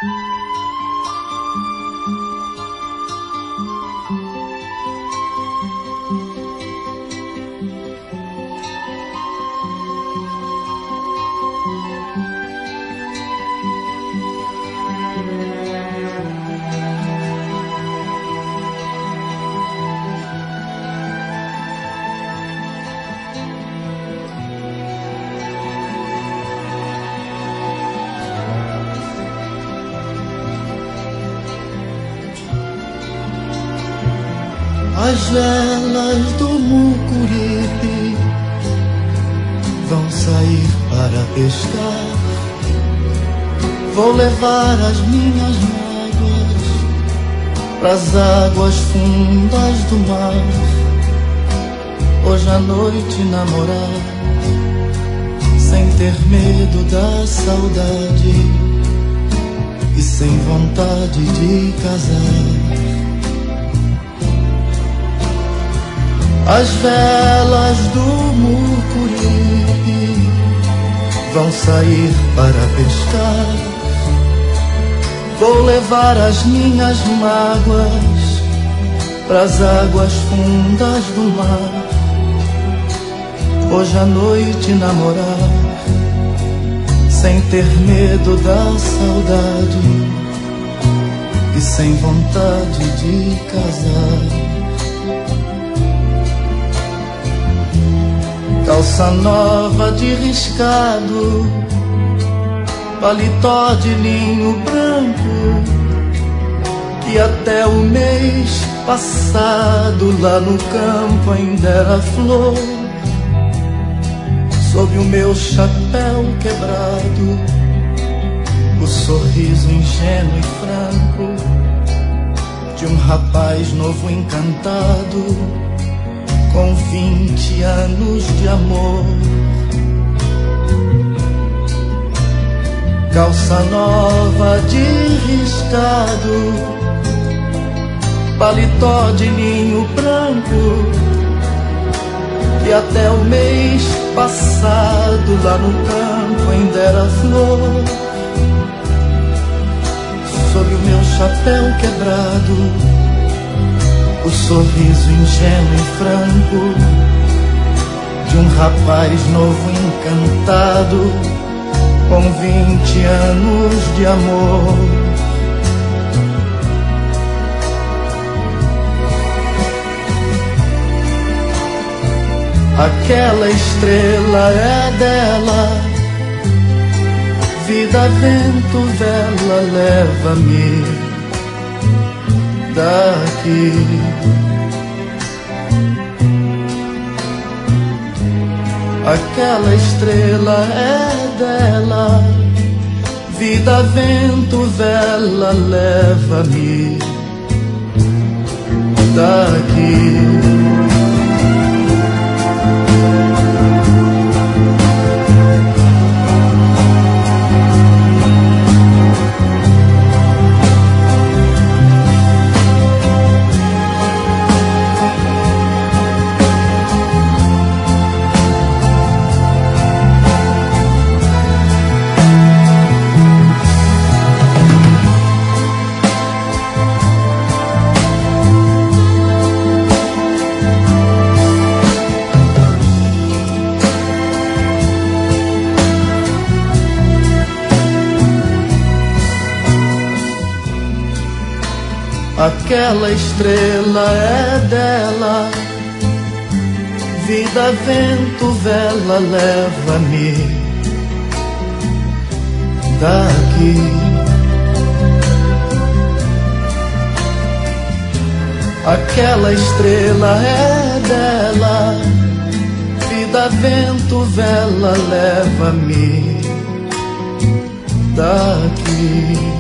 As velas do Mucuripe vão sair para pescar. Vou levar as minhas mágoas pras águas fundas do mar. Hoje à noite namorar, sem ter medo da saudade e sem vontade de casar. As velas do Mucuripe vão sair para pescar. Vou levar as minhas mágoas pras águas fundas do mar. Hoje à noite namorar, sem ter medo da saudade e sem vontade de casar. Calça nova de riscado, paletó de linho branco, que até o mês passado lá no campo ainda era flor. Sob o meu chapéu quebrado, o sorriso ingênuo e franco de um rapaz novo encantado, com 20 anos de amor. Calça nova de riscado, paletó de linho branco, que até o mês passado lá no campo ainda era flor. Sob o meu chapéu quebrado, o sorriso ingênuo e franco de um rapaz novo encantado, com 20 anos de amor. Aquela estrela é dela, vida, vento, vela, leva-me daqui. Aquela estrela é dela, vida, vento, vela, leva-me daqui. Aquela estrela é dela, vida, vento, vela, leva-me daqui. Aquela estrela é dela, vida, vento, vela, leva-me daqui.